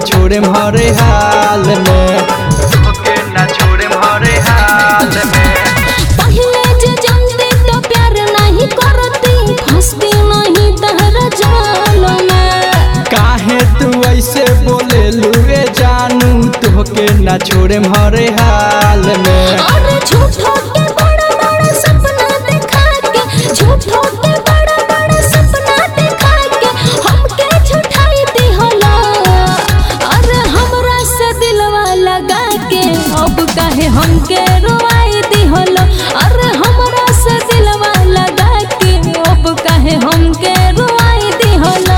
छोड़े हरे हाल में, तोहके ना छोड़े हरे हाल में। पहले जे जानती तो प्यार नहीं करती, फंसती नहीं तहरा जाल में। काहे तू ऐसे बोले लुए जानू, तोहके ना छोड़े हरे हाल में। अरे झूठो के बड़ा बड़ा सपना दिखा के, झूठो के बड़ा बड़ा सपना दिखा के हमके झूठाई दी होला। अरे हमरा से दिलवा लगा के अब काहे हमके रोवाई दी होला। अरे हमरा से दिलवा लगा के अब काहे हमके रोवाई दी होला।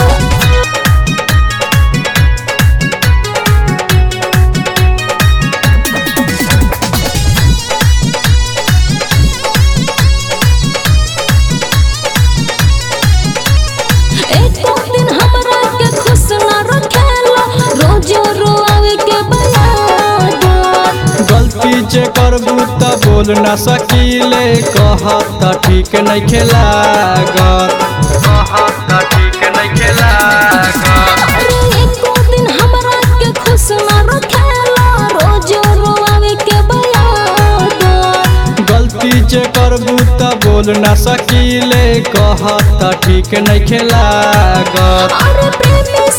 एको दिन हमरा के खुश ना रखेला, रोजो रोआवे के बयाद। गलती जे करबू त बोल ना सकीले, कहत ठीक नहीं खेलागत, कहत ठीक नहीं खेलागत। अरे एको दिन हमरा के खुश ना रखेला, रोजो रोआवे के बयाद। गलती जे करबू त बोल ना सकीले, कहत ठीक नहीं खेलागत। अरे प्रेमी